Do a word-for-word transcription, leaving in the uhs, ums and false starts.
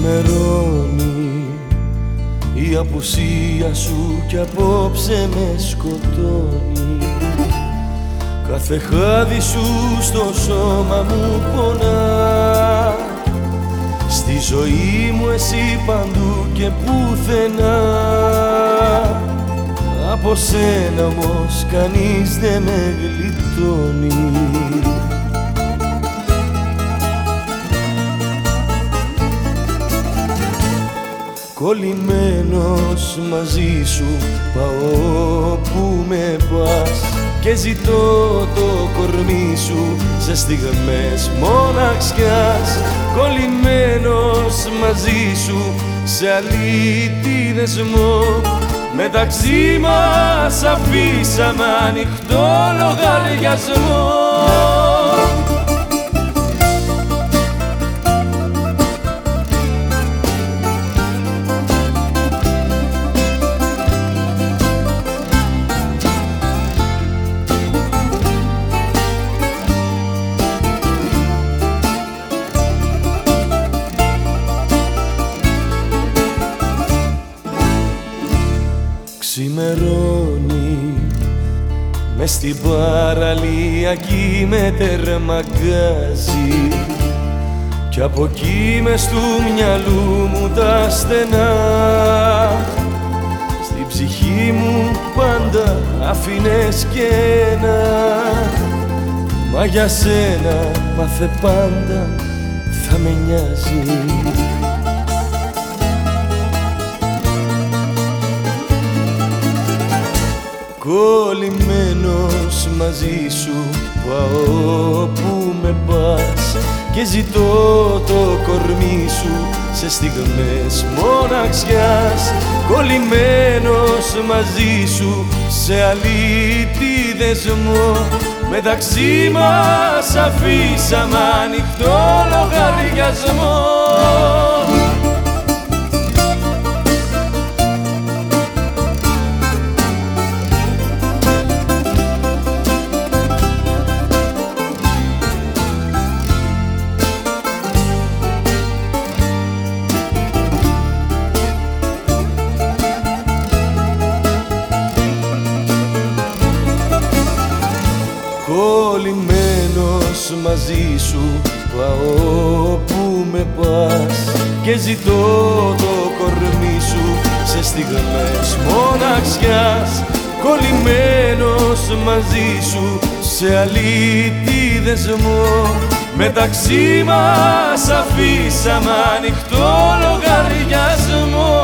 Ξημερώνει η απουσία σου κι απόψε με σκοτώνει. Κάθε χάδι σου στο σώμα μου πονά. Στη ζωή μου εσύ παντού και πουθενά. Από σένα όμως κανείς δεν με γλιτώνει. Κολλημένος μαζί σου πάω που με πας και ζητώ το κορμί σου σε στιγμές μοναξιάς. Κολλημένος μαζί σου σε αλήτη δεσμό, μεταξύ μας αφήσαμε ανοιχτό λογαριασμό. Ξημερώνει μες στην παραλία κι με τερμαγκάζει κι από εκεί μες του μυαλού μου τα στενά. Στην ψυχή μου πάντα άφηνες κενά, μα για σένα μάθε πάντα θα με νοιάζει. Κολλημένος μαζί σου πάω που με πας και ζητώ το κορμί σου σε στιγμές μοναξιάς. Κολλημένος μαζί σου σε αλήτη δεσμό, μεταξύ μας αφήσαμε ανοιχτό λογαριασμό. Κολλημένος μαζί σου πάω που με πας και ζητώ το κορμί σου σε στιγμές μοναξιάς. Κολλημένος μαζί σου σε αλήτη δεσμό, μεταξύ μας αφήσαμε ανοιχτό λογαριασμό.